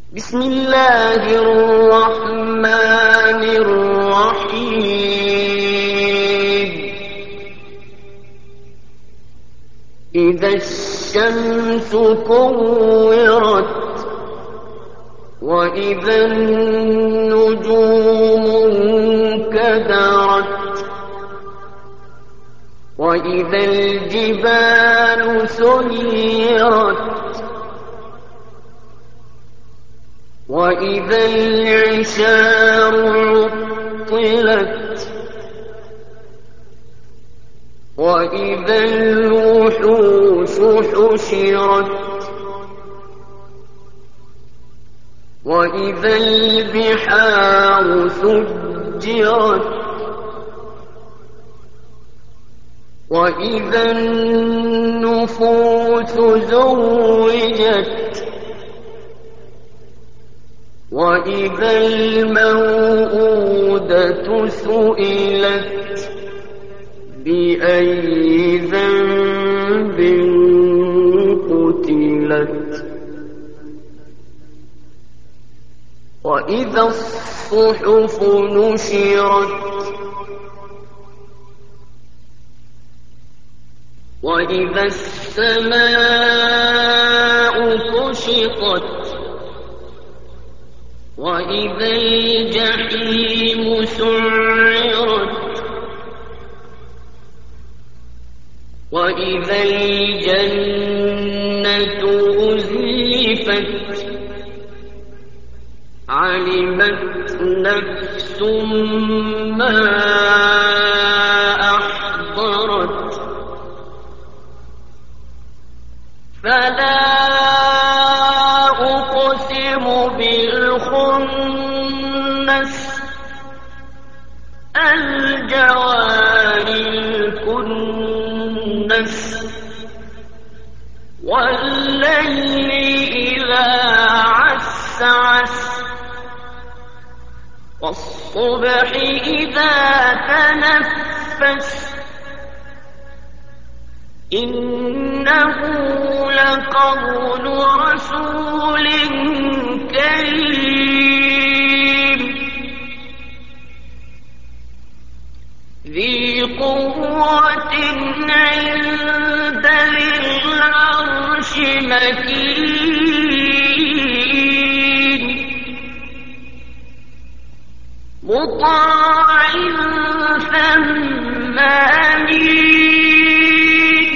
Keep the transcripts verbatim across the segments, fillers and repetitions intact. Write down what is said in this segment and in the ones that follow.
بسم الله الرحمن الرحيم. إذا الشمس كورت وإذا النجوم انكدرت وإذا الجبال سيرت وإذا العشار عطلت وإذا الوحوش حشرت وإذا البحار سجرت وإذا النفوس زوجت وإذا الموءودة سئلت بأي ذنب قتلت وإذا الصحف نشرت وإذا السماء كشطت وإذا الجحيم سعرت وإذا الجنة أزلفت علمت نفس ما أحضرت فلا أقسم بالخنس الجوار الكنس والليل إذا عسعس والصبح إذا تنفس إنه لقول رسول كريم ذي قوة عند ذي العرش مكين مطاع ثم أمين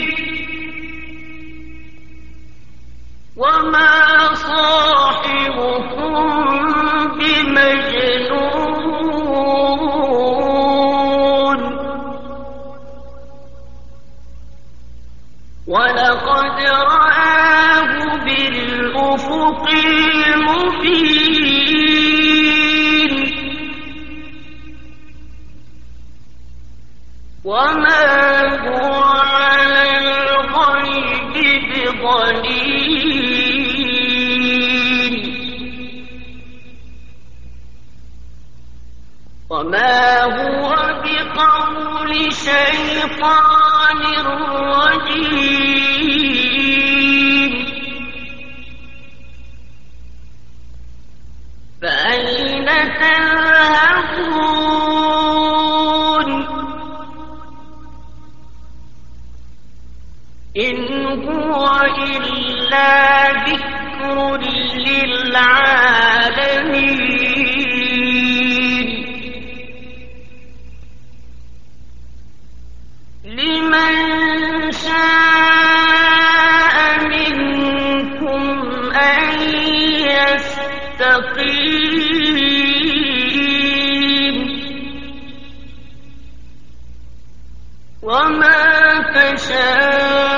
وما صاحبكم بمجنون ولقد رآه بالأفق المبين وما هو على الغيب بضنين وما هو بقول شيطان رجيم فأين تذهبون إن هو إلا ذكر للعالمين لمن شاء منكم أن يستقيم وما تشاءون